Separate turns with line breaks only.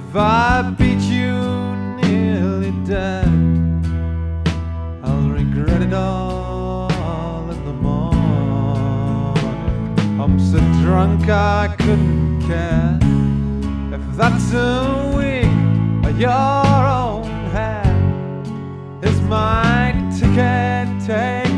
If I beat you nearly dead, I'll regret it all in the morning. I'm so drunk I couldn't care. If that's a wig or your own hair, is my ticket taken?